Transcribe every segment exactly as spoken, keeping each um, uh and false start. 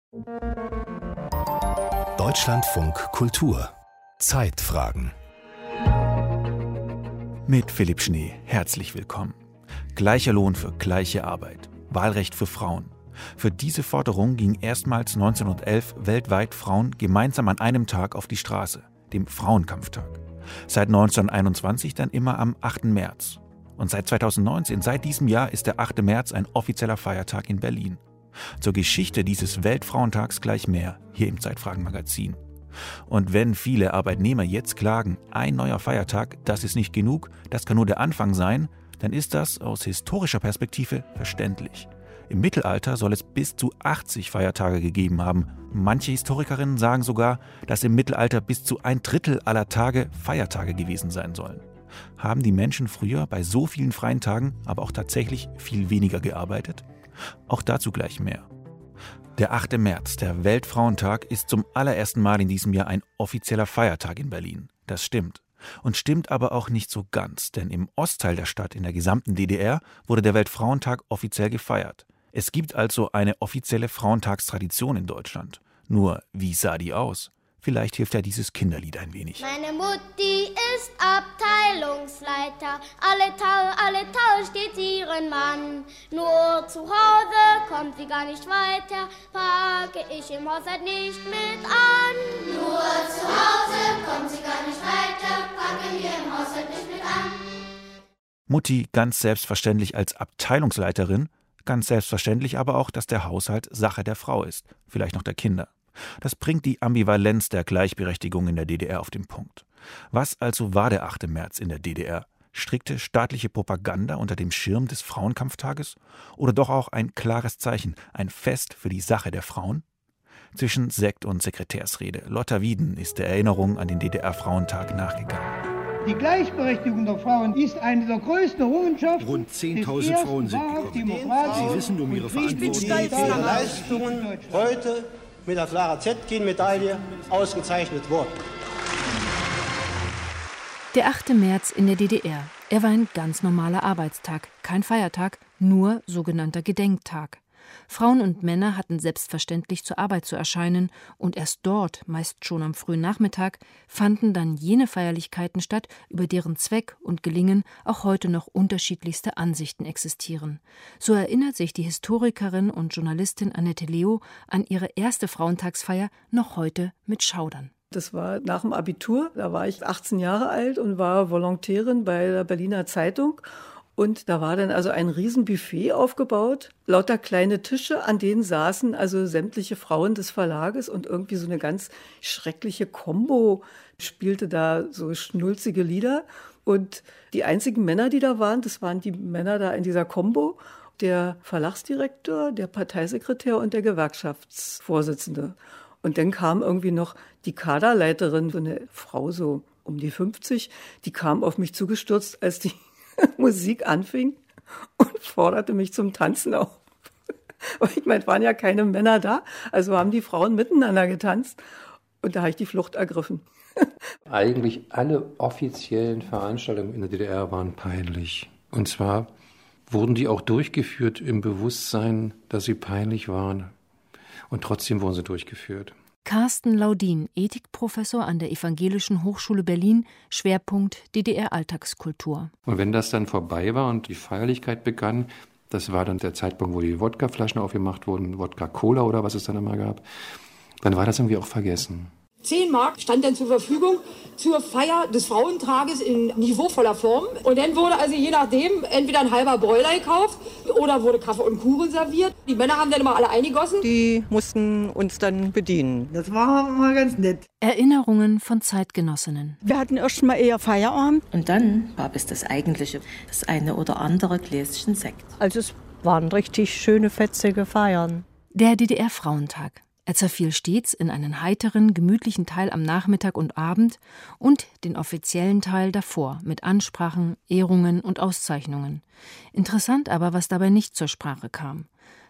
Deutschlandfunk Kultur Zeitfragen Mit Philipp Schnee, herzlich willkommen. Gleicher Lohn für gleiche Arbeit, Wahlrecht für Frauen. Für diese Forderung gingen erstmals neunzehnhundertelf weltweit Frauen gemeinsam an einem Tag auf die Straße, dem Frauenkampftag. Seit neunzehnhunderteinundzwanzig dann immer am achten März. Und seit zweitausendneunzehn, seit diesem Jahr, ist der achte März ein offizieller Feiertag in Berlin. Zur Geschichte dieses Weltfrauentags gleich mehr, hier im Zeitfragen-Magazin. Und wenn viele Arbeitnehmer jetzt klagen, ein neuer Feiertag, das ist nicht genug, das kann nur der Anfang sein, dann ist das aus historischer Perspektive verständlich. Im Mittelalter soll es bis zu achtzig Feiertage gegeben haben. Manche Historikerinnen sagen sogar, dass im Mittelalter bis zu ein Drittel aller Tage Feiertage gewesen sein sollen. Haben die Menschen früher bei so vielen freien Tagen aber auch tatsächlich viel weniger gearbeitet? Auch dazu gleich mehr. Der achte März, der Weltfrauentag, ist zum allerersten Mal in diesem Jahr ein offizieller Feiertag in Berlin. Das stimmt. Und stimmt aber auch nicht so ganz, denn im Ostteil der Stadt, in der gesamten D D R, wurde der Weltfrauentag offiziell gefeiert. Es gibt also eine offizielle Frauentagstradition in Deutschland. Nur, wie sah die aus? Vielleicht hilft ja dieses Kinderlied ein wenig. Meine Mutti ist Abteilungsleiter, alle Tag, alle Tag steht sie ihren Mann. Nur zu Hause kommt sie gar nicht weiter, packe ich im Haushalt nicht mit an. Nur zu Hause kommt sie gar nicht weiter, packe wir im Haushalt nicht mit an. Mutti ganz selbstverständlich als Abteilungsleiterin, ganz selbstverständlich aber auch, dass der Haushalt Sache der Frau ist, vielleicht noch der Kinder. Das bringt die Ambivalenz der Gleichberechtigung in der D D R auf den Punkt. Was also war der achte März in der D D R? Strikte staatliche Propaganda unter dem Schirm des Frauenkampftages? Oder doch auch ein klares Zeichen, ein Fest für die Sache der Frauen? Zwischen Sekt und Sekretärsrede. Lotta Wieden ist der Erinnerung an den D D R-Frauentag nachgegangen. Die Gleichberechtigung der Frauen ist eine der größten Errungenschaften. Rund zehntausend Frauen sind gekommen. Sie wissen um ihre Verantwortung. Ich bin stolz auf Ihre Leistungen heute mit der Clara Zetkin-Medaille ausgezeichnet worden. Der achte März in der D D R. Er war ein ganz normaler Arbeitstag, kein Feiertag, nur sogenannter Gedenktag. Frauen und Männer hatten selbstverständlich zur Arbeit zu erscheinen und erst dort, meist schon am frühen Nachmittag, fanden dann jene Feierlichkeiten statt, über deren Zweck und Gelingen auch heute noch unterschiedlichste Ansichten existieren. So erinnert sich die Historikerin und Journalistin Annette Leo an ihre erste Frauentagsfeier noch heute mit Schaudern. Das war nach dem Abitur, da war ich achtzehn Jahre alt und war Volontärin bei der Berliner Zeitung. Und da war dann also ein Riesenbuffet aufgebaut, lauter kleine Tische, an denen saßen also sämtliche Frauen des Verlages und irgendwie so eine ganz schreckliche Kombo spielte da so schnulzige Lieder. Und die einzigen Männer, die da waren, das waren die Männer da in dieser Kombo, der Verlagsdirektor, der Parteisekretär und der Gewerkschaftsvorsitzende. Und dann kam irgendwie noch die Kaderleiterin, so eine Frau so um die fünfzig, die kam auf mich zugestürzt, als die Musik anfing und forderte mich zum Tanzen auf. Aber ich meine, es waren ja keine Männer da, also haben die Frauen miteinander getanzt und da habe ich die Flucht ergriffen. Eigentlich alle offiziellen Veranstaltungen in der D D R waren peinlich. Und zwar wurden die auch durchgeführt im Bewusstsein, dass sie peinlich waren. Und trotzdem wurden sie durchgeführt. Carsten Laudin, Ethikprofessor an der Evangelischen Hochschule Berlin, Schwerpunkt D D R-Alltagskultur. Und wenn das dann vorbei war und die Feierlichkeit begann, das war dann der Zeitpunkt, wo die Wodkaflaschen aufgemacht wurden, Wodka-Cola oder was es dann immer gab, dann war das irgendwie auch vergessen. Zehn Mark stand dann zur Verfügung zur Feier des Frauentages in niveauvoller Form. Und dann wurde also je nachdem entweder ein halber Bräuler gekauft oder wurde Kaffee und Kuchen serviert. Die Männer haben dann immer alle eingegossen. Die mussten uns dann bedienen. Das war mal ganz nett. Erinnerungen von Zeitgenossinnen. Wir hatten erst mal eher Feierabend. Und dann gab es das eigentliche, das eine oder andere Gläschen Sekt. Also es waren richtig schöne, fetzige Feiern. Der D D R-Frauentag. Er zerfiel stets in einen heiteren, gemütlichen Teil am Nachmittag und Abend und den offiziellen Teil davor mit Ansprachen, Ehrungen und Auszeichnungen. Interessant aber, was dabei nicht zur Sprache kam.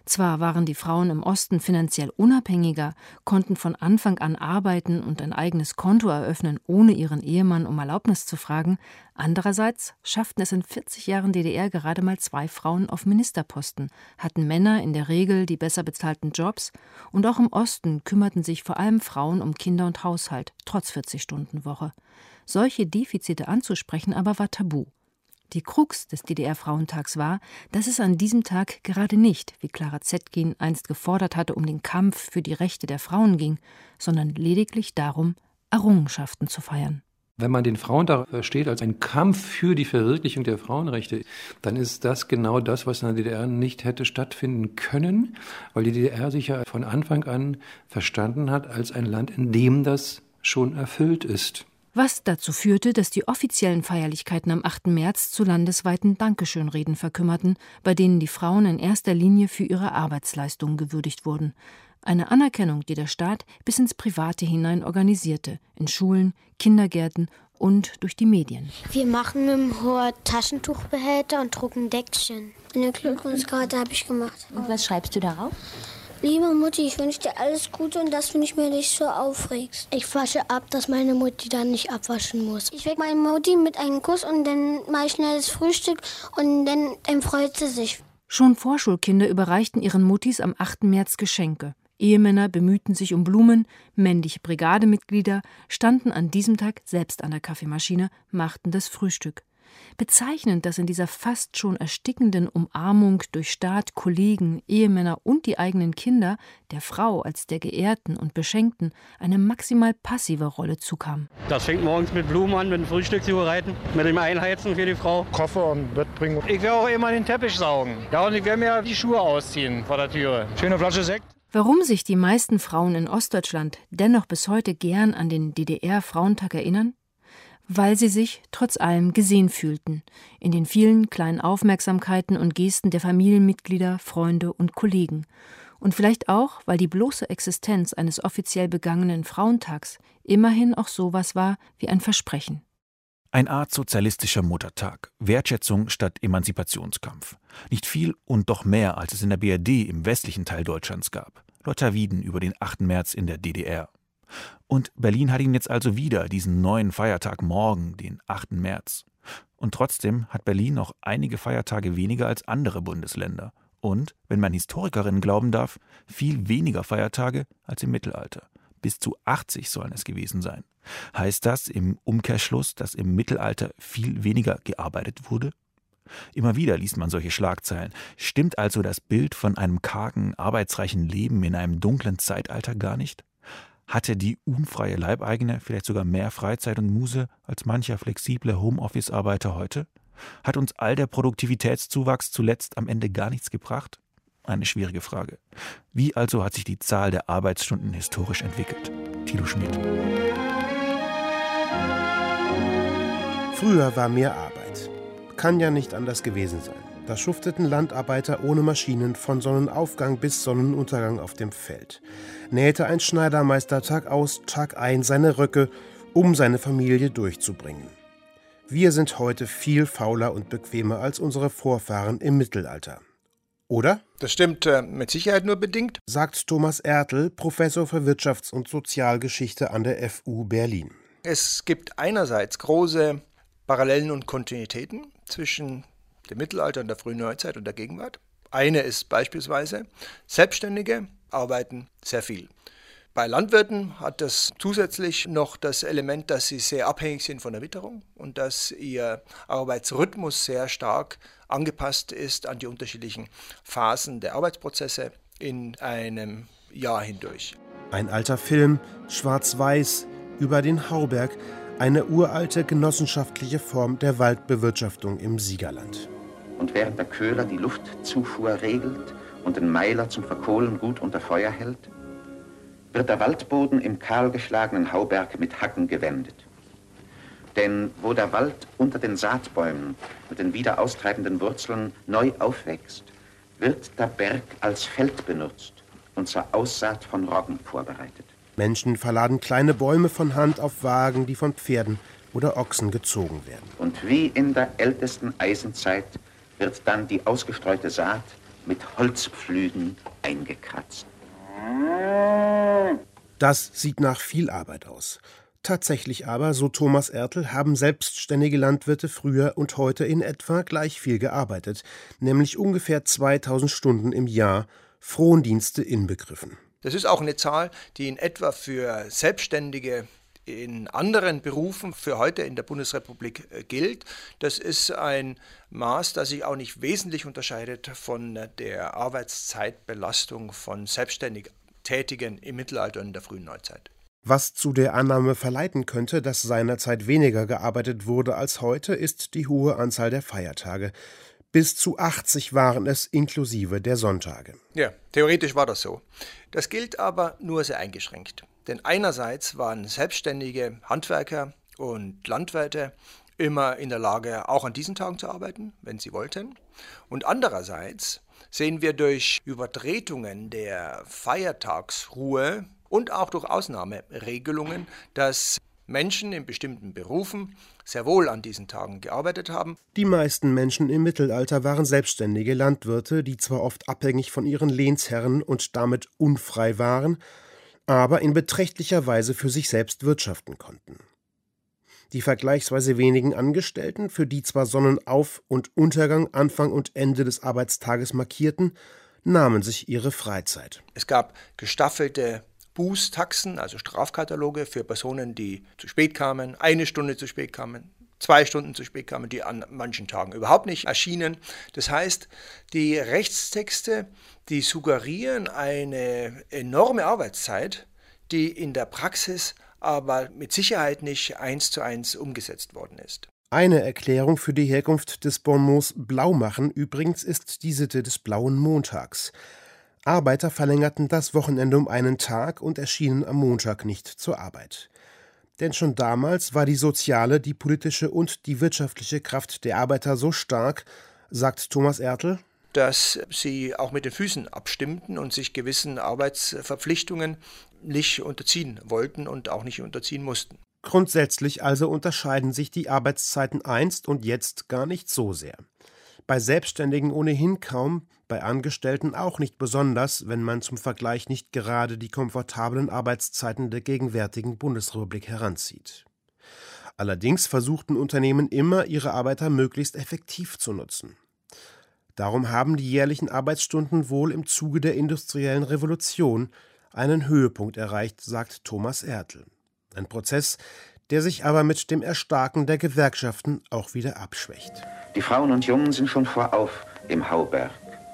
Zwar waren die Frauen im Osten finanziell unabhängiger, konnten von Anfang an arbeiten und ein eigenes Konto eröffnen, ohne ihren Ehemann um Erlaubnis zu fragen. Andererseits schafften es in vierzig Jahren D D R gerade mal zwei Frauen auf Ministerposten, hatten Männer in der Regel die besser bezahlten Jobs, und auch im Osten kümmerten sich vor allem Frauen um Kinder und Haushalt, trotz vierzig-Stunden-Woche. Solche Defizite anzusprechen aber war tabu. Die Krux des D D R-Frauentags war, dass es an diesem Tag gerade nicht, wie Clara Zetkin einst gefordert hatte, um den Kampf für die Rechte der Frauen ging, sondern lediglich darum, Errungenschaften zu feiern. Wenn man den Frauentag versteht als einen Kampf für die Verwirklichung der Frauenrechte, dann ist das genau das, was in der D D R nicht hätte stattfinden können, weil die D D R sich ja von Anfang an verstanden hat als ein Land, in dem das schon erfüllt ist. Was dazu führte, dass die offiziellen Feierlichkeiten am achten März zu landesweiten Dankeschönreden verkümmerten, bei denen die Frauen in erster Linie für ihre Arbeitsleistungen gewürdigt wurden. Eine Anerkennung, die der Staat bis ins Private hinein organisierte, in Schulen, Kindergärten und durch die Medien. Wir machen mit dem Hort Taschentuchbehälter und drucken Deckchen. Eine Glückwunschkarte habe ich gemacht. Und was schreibst du darauf? Liebe Mutti, ich wünsche dir alles Gute und dass du nicht mehr dich so aufregst. Ich wasche ab, dass meine Mutti dann nicht abwaschen muss. Ich wecke meine Mutti mit einem Kuss und dann mache ich schnell das Frühstück und dann, dann freut sie sich. Schon Vorschulkinder überreichten ihren Muttis am achten März Geschenke. Ehemänner bemühten sich um Blumen, männliche Brigademitglieder standen an diesem Tag selbst an der Kaffeemaschine, machten das Frühstück. Bezeichnend, dass in dieser fast schon erstickenden Umarmung durch Staat, Kollegen, Ehemänner und die eigenen Kinder der Frau als der Geehrten und Beschenkten eine maximal passive Rolle zukam. Das fängt morgens mit Blumen an, mit dem Frühstück zu bereiten, mit dem Einheizen für die Frau. Koffer und Bett bringen. Ich werde auch immer den Teppich saugen. Ja, und ich werde mir die Schuhe ausziehen vor der Tür. Schöne Flasche Sekt. Warum sich die meisten Frauen in Ostdeutschland dennoch bis heute gern an den D D R-Frauentag erinnern? Weil sie sich trotz allem gesehen fühlten, in den vielen kleinen Aufmerksamkeiten und Gesten der Familienmitglieder, Freunde und Kollegen. Und vielleicht auch, weil die bloße Existenz eines offiziell begangenen Frauentags immerhin auch sowas war wie ein Versprechen. Eine Art sozialistischer Muttertag, Wertschätzung statt Emanzipationskampf. Nicht viel und doch mehr, als es in der B R D im westlichen Teil Deutschlands gab. Lothar Wieden über den achten März in der D D R. Und Berlin hat ihn jetzt also wieder, diesen neuen Feiertag morgen, den achten März. Und trotzdem hat Berlin noch einige Feiertage weniger als andere Bundesländer. Und, wenn man Historikerinnen glauben darf, viel weniger Feiertage als im Mittelalter. Bis zu achtzig sollen es gewesen sein. Heißt das im Umkehrschluss, dass im Mittelalter viel weniger gearbeitet wurde? Immer wieder liest man solche Schlagzeilen. Stimmt also das Bild von einem kargen, arbeitsreichen Leben in einem dunklen Zeitalter gar nicht? Hatte die unfreie Leibeigene vielleicht sogar mehr Freizeit und Muße als mancher flexible Homeoffice-Arbeiter heute? Hat uns all der Produktivitätszuwachs zuletzt am Ende gar nichts gebracht? Eine schwierige Frage. Wie also hat sich die Zahl der Arbeitsstunden historisch entwickelt? Thilo Schmidt. Früher war mehr Arbeit. Kann ja nicht anders gewesen sein. Da schufteten Landarbeiter ohne Maschinen von Sonnenaufgang bis Sonnenuntergang auf dem Feld. Nähte ein Schneidermeister Tag aus, Tag ein seine Röcke, um seine Familie durchzubringen. Wir sind heute viel fauler und bequemer als unsere Vorfahren im Mittelalter. Oder? Das stimmt äh, mit Sicherheit nur bedingt, sagt Thomas Ertl, Professor für Wirtschafts- und Sozialgeschichte an der F U Berlin. Es gibt einerseits große Parallelen und Kontinuitäten zwischen dem Mittelalter und der frühen Neuzeit und der Gegenwart. Eine ist beispielsweise, Selbstständige arbeiten sehr viel. Bei Landwirten hat das zusätzlich noch das Element, dass sie sehr abhängig sind von der Witterung und dass ihr Arbeitsrhythmus sehr stark angepasst ist an die unterschiedlichen Phasen der Arbeitsprozesse in einem Jahr hindurch. Ein alter Film, schwarz-weiß, über den Hauberg, eine uralte genossenschaftliche Form der Waldbewirtschaftung im Siegerland. Und während der Köhler die Luftzufuhr regelt und den Meiler zum Verkohlen gut unter Feuer hält, wird der Waldboden im kahlgeschlagenen Hauberg mit Hacken gewendet. Denn wo der Wald unter den Saatbäumen mit den wieder austreibenden Wurzeln neu aufwächst, wird der Berg als Feld benutzt und zur Aussaat von Roggen vorbereitet. Menschen verladen kleine Bäume von Hand auf Wagen, die von Pferden oder Ochsen gezogen werden. Und wie in der ältesten Eisenzeit wird dann die ausgestreute Saat mit Holzpflügen eingekratzt. Das sieht nach viel Arbeit aus. Tatsächlich aber, so Thomas Ertl, haben selbstständige Landwirte früher und heute in etwa gleich viel gearbeitet, nämlich ungefähr zweitausend Stunden im Jahr, Frondienste inbegriffen. Das ist auch eine Zahl, die in etwa für Selbstständige in anderen Berufen für heute in der Bundesrepublik gilt. Das ist ein Maß, das sich auch nicht wesentlich unterscheidet von der Arbeitszeitbelastung von selbstständig Tätigen im Mittelalter und in der frühen Neuzeit. Was zu der Annahme verleiten könnte, dass seinerzeit weniger gearbeitet wurde als heute, ist die hohe Anzahl der Feiertage. Bis zu achtzig waren es inklusive der Sonntage. Ja, theoretisch war das so. Das gilt aber nur sehr eingeschränkt. Denn einerseits waren selbstständige Handwerker und Landwirte immer in der Lage, auch an diesen Tagen zu arbeiten, wenn sie wollten. Und andererseits sehen wir durch Übertretungen der Feiertagsruhe und auch durch Ausnahmeregelungen, dass Menschen in bestimmten Berufen sehr wohl an diesen Tagen gearbeitet haben. Die meisten Menschen im Mittelalter waren selbstständige Landwirte, die zwar oft abhängig von ihren Lehnsherren und damit unfrei waren, aber in beträchtlicher Weise für sich selbst wirtschaften konnten. Die vergleichsweise wenigen Angestellten, für die zwar Sonnenauf- und Untergang, Anfang und Ende des Arbeitstages markierten, nahmen sich ihre Freizeit. Es gab gestaffelte Bußtaxen, also Strafkataloge für Personen, die zu spät kamen, eine Stunde zu spät kamen, zwei Stunden zu spät kamen, die an manchen Tagen überhaupt nicht erschienen. Das heißt, die Rechtstexte, die suggerieren eine enorme Arbeitszeit, die in der Praxis aber mit Sicherheit nicht eins zu eins umgesetzt worden ist. Eine Erklärung für die Herkunft des Bonmots Blaumachen übrigens ist die Sitte des blauen Montags. Arbeiter verlängerten das Wochenende um einen Tag und erschienen am Montag nicht zur Arbeit. Denn schon damals war die soziale, die politische und die wirtschaftliche Kraft der Arbeiter so stark, sagt Thomas Ertl, dass sie auch mit den Füßen abstimmten und sich gewissen Arbeitsverpflichtungen nicht unterziehen wollten und auch nicht unterziehen mussten. Grundsätzlich also unterscheiden sich die Arbeitszeiten einst und jetzt gar nicht so sehr. Bei Selbstständigen ohnehin kaum, bei Angestellten auch nicht besonders, wenn man zum Vergleich nicht gerade die komfortablen Arbeitszeiten der gegenwärtigen Bundesrepublik heranzieht. Allerdings versuchten Unternehmen immer, ihre Arbeiter möglichst effektiv zu nutzen. Darum haben die jährlichen Arbeitsstunden wohl im Zuge der industriellen Revolution einen Höhepunkt erreicht, sagt Thomas Ertl. Ein Prozess, der sich aber mit dem Erstarken der Gewerkschaften auch wieder abschwächt. Die Frauen und Jungen sind schon vorauf im Hauberg,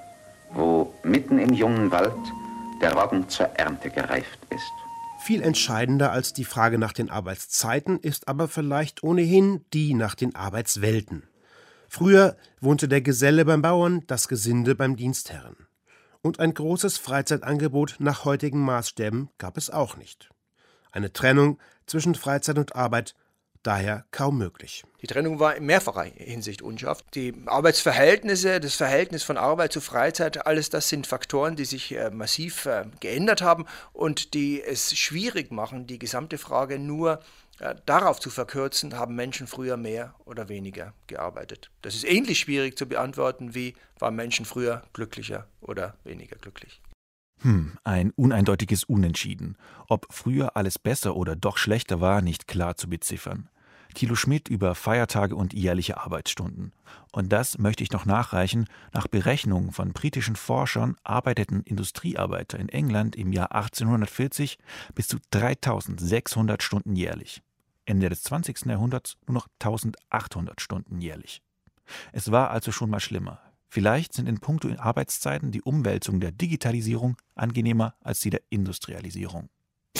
wo mitten im jungen Wald der Roggen zur Ernte gereift ist. Viel entscheidender als die Frage nach den Arbeitszeiten ist aber vielleicht ohnehin die nach den Arbeitswelten. Früher wohnte der Geselle beim Bauern, das Gesinde beim Dienstherren. Und ein großes Freizeitangebot nach heutigen Maßstäben gab es auch nicht. Eine Trennung zwischen Freizeit und Arbeit daher kaum möglich. Die Trennung war in mehrfacher Hinsicht unscharf. Die Arbeitsverhältnisse, das Verhältnis von Arbeit zu Freizeit, alles das sind Faktoren, die sich äh, massiv äh, geändert haben und die es schwierig machen, die gesamte Frage nur äh, darauf zu verkürzen, haben Menschen früher mehr oder weniger gearbeitet. Das ist ähnlich schwierig zu beantworten, wie waren Menschen früher glücklicher oder weniger glücklich. Hm, ein uneindeutiges Unentschieden. Ob früher alles besser oder doch schlechter war, nicht klar zu beziffern. Thilo Schmidt über Feiertage und jährliche Arbeitsstunden. Und das möchte ich noch nachreichen. Nach Berechnungen von britischen Forschern arbeiteten Industriearbeiter in England im Jahr achtzehnhundertvierzig bis zu dreitausendsechshundert Stunden jährlich. Ende des zwanzigsten Jahrhunderts nur noch eintausendachthundert Stunden jährlich. Es war also schon mal schlimmer. Vielleicht sind in puncto Arbeitszeiten die Umwälzung der Digitalisierung angenehmer als die der Industrialisierung.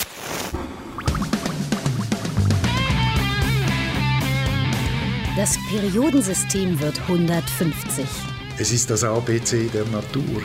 Das Periodensystem wird hundertfünfzig. Es ist das A B C der Natur.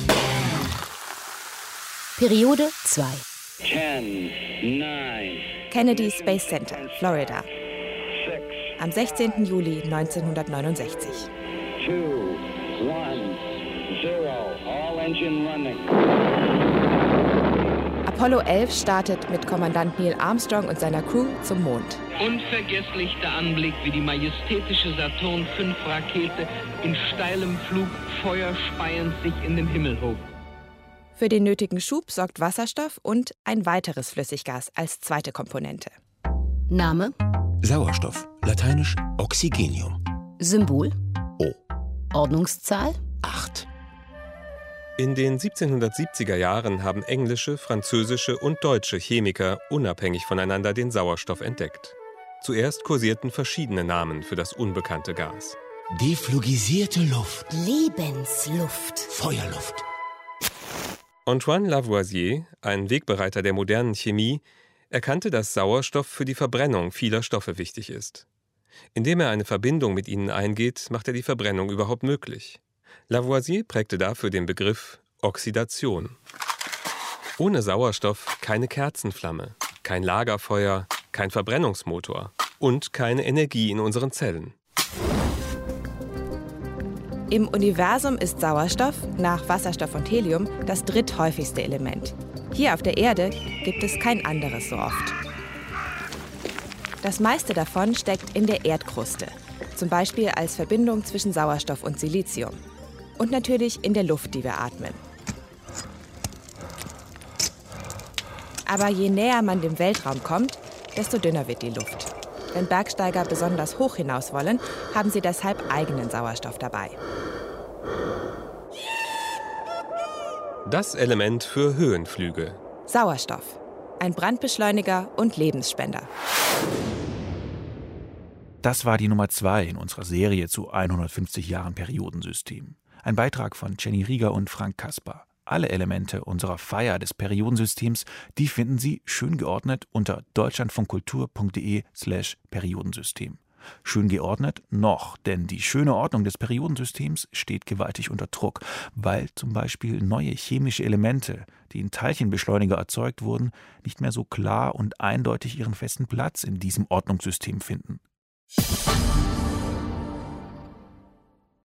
Periode zwei. zehn, neun, Kennedy Space Center, Florida. Am sechzehnten Juli neunzehnhundertneunundsechzig. two, one, zero, all engine running. Apollo elf startet mit Kommandant Neil Armstrong und seiner Crew zum Mond. Unvergesslich der Anblick, wie die majestätische Saturn fünf Rakete in steilem Flug feuerspeiend sich in den Himmel hob. Für den nötigen Schub sorgt Wasserstoff und ein weiteres Flüssiggas als zweite Komponente. Name? Sauerstoff, lateinisch Oxygenium. Symbol? O. Ordnungszahl? acht. In den siebzehnhundertsiebziger Jahren haben englische, französische und deutsche Chemiker unabhängig voneinander den Sauerstoff entdeckt. Zuerst kursierten verschiedene Namen für das unbekannte Gas. Deflugisierte Luft. Lebensluft. Feuerluft. Antoine Lavoisier, ein Wegbereiter der modernen Chemie, erkannte, dass Sauerstoff für die Verbrennung vieler Stoffe wichtig ist. Indem er eine Verbindung mit ihnen eingeht, macht er die Verbrennung überhaupt möglich. Lavoisier prägte dafür den Begriff Oxidation. Ohne Sauerstoff keine Kerzenflamme, kein Lagerfeuer, kein Verbrennungsmotor und keine Energie in unseren Zellen. Im Universum ist Sauerstoff nach Wasserstoff und Helium das dritthäufigste Element. Hier auf der Erde gibt es kein anderes so oft. Das meiste davon steckt in der Erdkruste, zum Beispiel als Verbindung zwischen Sauerstoff und Silizium. Und natürlich in der Luft, die wir atmen. Aber je näher man dem Weltraum kommt, desto dünner wird die Luft. Wenn Bergsteiger besonders hoch hinaus wollen, haben sie deshalb eigenen Sauerstoff dabei. Das Element für Höhenflüge. Sauerstoff. Ein Brandbeschleuniger und Lebensspender. Das war die Nummer zwei in unserer Serie zu hundertfünfzig Jahren Periodensystem. Ein Beitrag von Jenny Rieger und Frank Kasper. Alle Elemente unserer Feier des Periodensystems, die finden Sie schön geordnet unter deutschlandfunkkultur.de slash Periodensystem. Schön geordnet noch, denn die schöne Ordnung des Periodensystems steht gewaltig unter Druck, weil zum Beispiel neue chemische Elemente, die in Teilchenbeschleuniger erzeugt wurden, nicht mehr so klar und eindeutig ihren festen Platz in diesem Ordnungssystem finden.